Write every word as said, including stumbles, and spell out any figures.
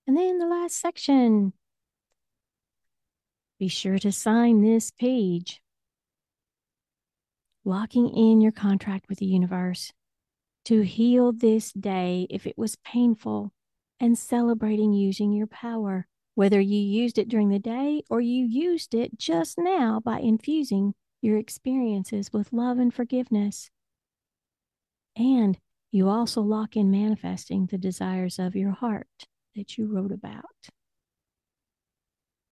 And then the last section, be sure to sign this page. Locking in your contract with the universe to heal this day if it was painful and celebrating using your power, whether you used it during the day or you used it just now by infusing your experiences with love and forgiveness. And you also lock in manifesting the desires of your heart that you wrote about.